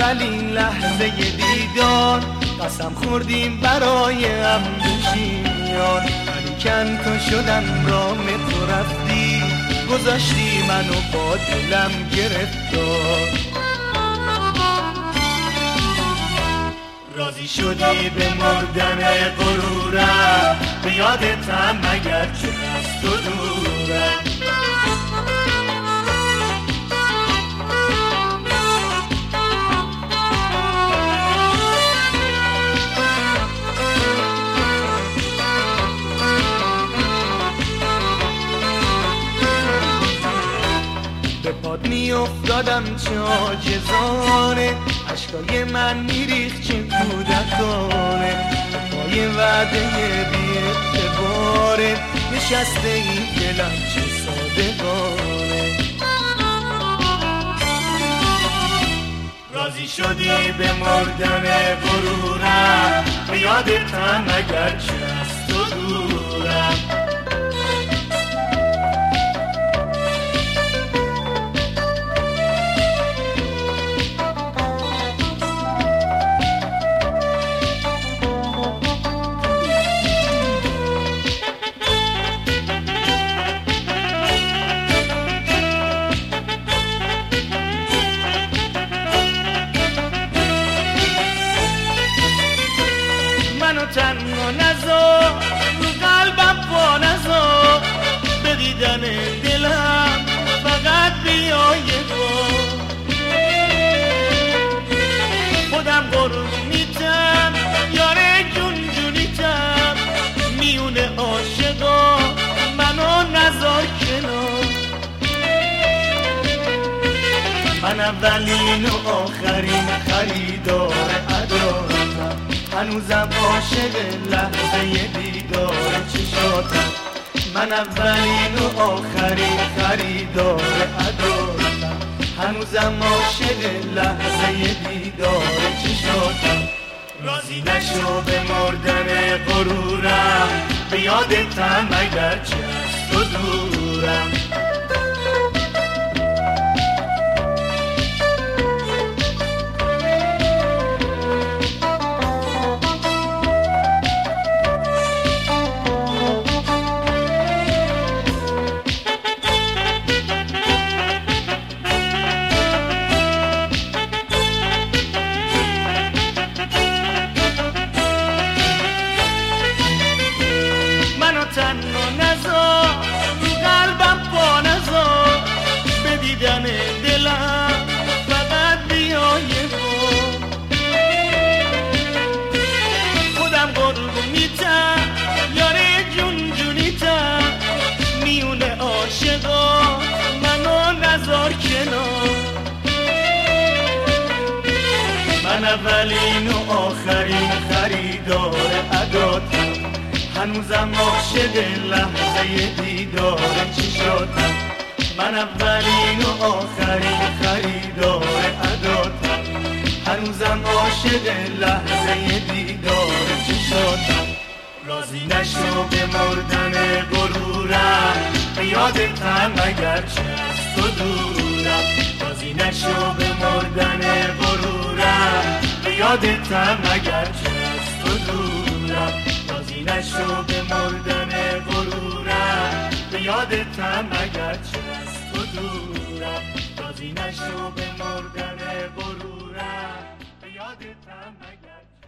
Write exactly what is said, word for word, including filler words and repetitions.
اولین لحظه دیدار قسم خوردیم برای هم بشیمیان، ولیکن تو شدم رام تو رفتی، گذاشتی منو با دلم گرفتار. راضی شدی به مردن غرورم، به یادتم مگر چه از تو دورم. به پاد می افتادم چه عاجزانه، اشکای من میریخت چه کودکانه، پای وعده بی اعتباره نشسته این دلم چه صادقانه. راضی شدی به مردن غرورم، به یادتم مگر چه از تو دورم. تنها نذار رو قلبم پا نذار، به دیدن دلم فقط بیا یه بار. خودم قربونیتم یاره جون جونیتم، میونه عاشقا منو نذار کنار. من اولین و آخرین خریدار عدالتم، هنوزم عاشق لحظه دیدار چشاتم. من اولین و آخرین خریدار عدالتم، هنوزم عاشق لحظه دیدار چشاتم. راضی نشو به مردن غرورم، به یادتم مگر چه از تو دورم. تنها نذار رو قلبم پا نذار، به دیدن دلم فقط بیا یه بار. خودم قربونیتم یاره جون جونیتم، میونه عاشقا منو نذار کنار. من اولین و آخرین خریدار عداتم، هنوزم عاشق لحظه دیدار چشاتم. من اولین و آخرین خریدار عداتم، هنوزم عاشق لحظه دیدار چشاتم. راضی نشو به مردن غرورم، به یادتم مگر چه از تو دورم. راضی نشو به مردن غرورم، به یادتم مگر چه از تو دورم. نشو به مردن غرورم، به یادتم مگر چه از تو دورم. راضی نشو به مردن غرورم، به یادتم مگر